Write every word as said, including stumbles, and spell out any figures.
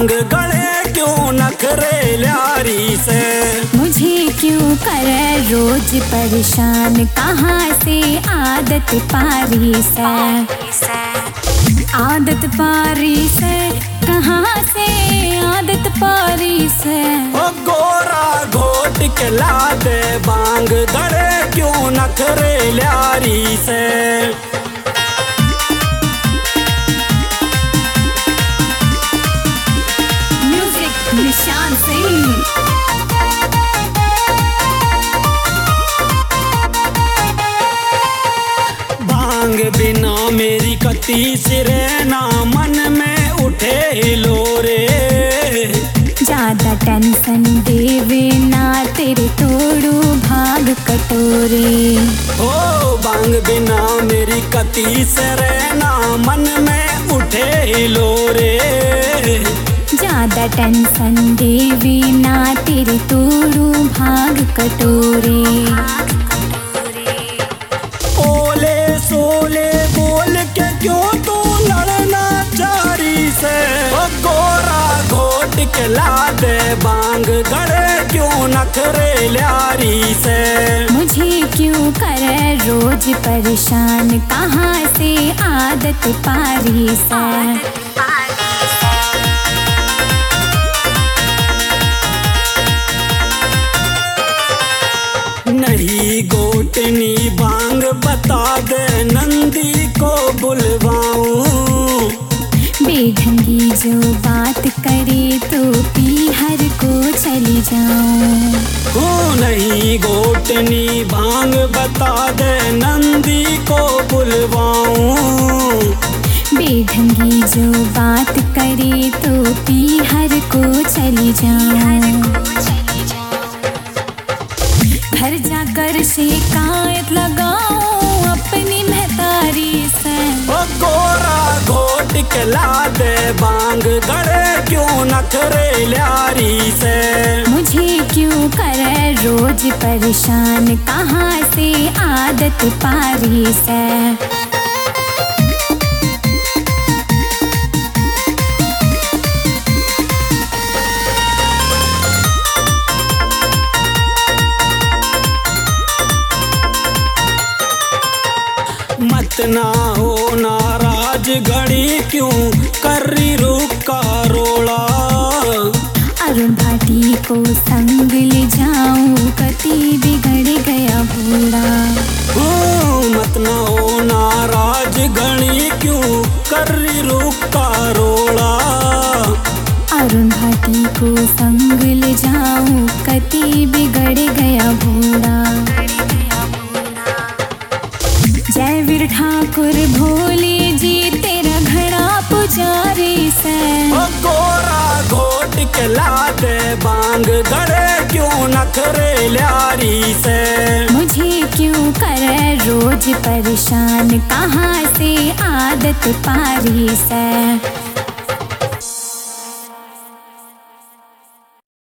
बांग गले क्यों नखरे ल्यारी से। मुझे क्यों करे रोज परेशान, कहाँ से आदत पारी से। आदत पारी से, कहाँ से आदत पारी से। ओ गोरा घोट के ला दे बांग गले क्यों नखरे ल्यारी से। म्यूजिक निशान सिंह। बांग बिना मेरी कती सिरना, मन में उठे लोरे। ज्यादा टेंशन देवे ना, तेरे तोड़ू भाग कटोरे। ओ बांग बिना मेरी कती सिरना, मन में उठे लोरे। ज्यादा टेंशन देवे ना, तेरे तोड़ू भाग कटोरे। ओले सोले बोल के क्यों तू लड़ना चारी से। ओ गोरा घोट के ला दे बांग गले क्यों नखरे ल्यारी से। मुझे क्यों करे रोज परेशान, कहाँ से आदत पारी से। नहीं गोटनी बांग बता दे, नंदी को बुलवाऊं। बेढंगी जो बात करे तो पीहर को चली जाऊं। हो नहीं गोटनी बांग बता दे, नंदी को बुलवाऊं। बेढंगी जो बात करे तो पीहर को चली जाऊं। घर जाकर शिकायत लगाऊं अपनी महतारी से। ओ गोरा घोट के ला दे बांग गले क्यों नखरे ल्यारी से। मुझे क्यों करे रोज परेशान, कहाँ से आदत पारी से। मत ना हो नाराज घड़ी क्यों कर रही रूप का रोड़ा। अरुण भाटी को संग ले जाऊं, कति बिगड़ गया बूढ़ा। ओ मत ना हो नाराज घड़ी क्यों कर रही रूप का रोड़ा। अरुण भाटी को संग ले जाऊं, कति बिगड़ गया बूढ़ा। जय वीर ठाकुर भोले जी, तेरा घड़ा पुजारी से। ओ गोरा घोट के ला दे बांग गले क्यों नखरे ल्यारी से। मुझे क्यों करे रोज परेशान, कहाँ से आदत पारी से।